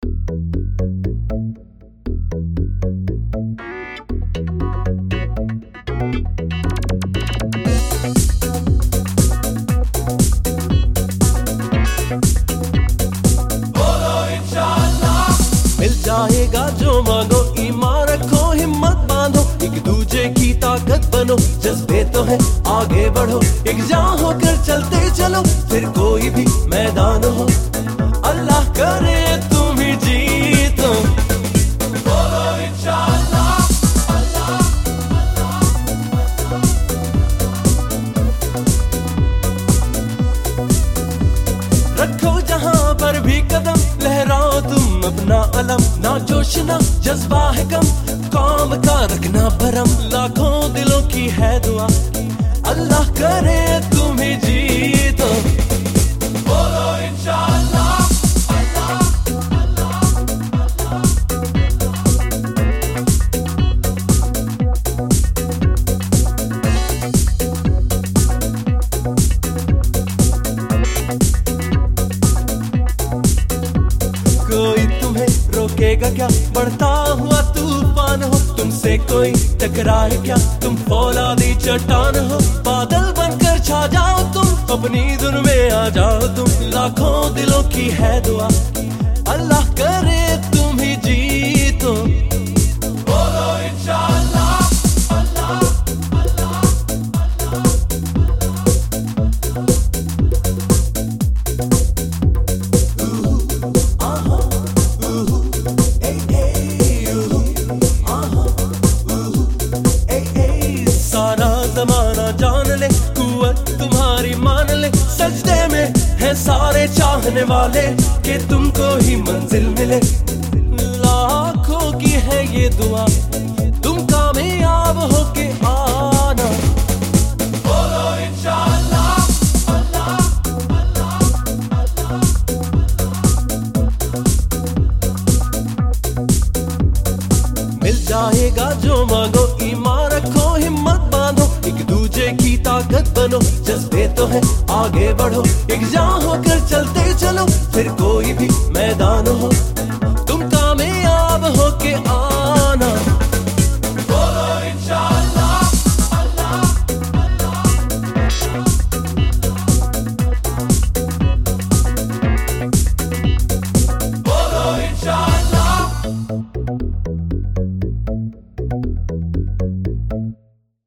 मिल जाएगा जो मांगो, ईमान रखो, हिम्मत बांधो, एक दूजे की ताकत बनो, जज्बे तो है आगे बढ़ो, एक जान होकर चलते चलो, फिर कोई भी मैदान हो, अल्लाह करे तुम ही जीतो। बोलो इंशाअल्लाह, अल्लाह रखो जहां पर भी कदम, लहराओ तुम अपना अलम, ना जोश ना जज्बा है कम, कौम का रखना भरम, लाखों दिलों की है दुआ, अल्लाह करे तुम ही जीतो। बोलो इंशाअल्लाह, अल्लाह कोई तुम्हें रोकेगा क्या, बढ़ता हुआ तूफान हो, तुमसे कोई टकराए क्या, तुम फौलादी चट्टान हो, बादल बनकर छा जाओ तुम, अपनी धुन में आ जाओ तुम, लाखों दिलों की है दुआ, अल्लाह करे तुम ही जीतो। बोलो इंशाअल्लाह, अल्लाह सारा जमाना जान ले, कुव्वत तुम्हारी मान ले, सजदे में है सारे चाहने वाले, कि तुमको ही मंजिल मिले, लाखों की है ये दुआ, तुम कामयाब होके आना। बोलो इंशाअल्लाह, अल्लाह मिल जाएगा जो मांगो, ईमान रखो, हिम्मत बांधो, एक दूजे की ताकत बनो, जज्बे तो है आगे बढ़ो, एक जान होकर चलते चलो, फिर कोई भी मैदान हो, तुम कामयाब होके आना।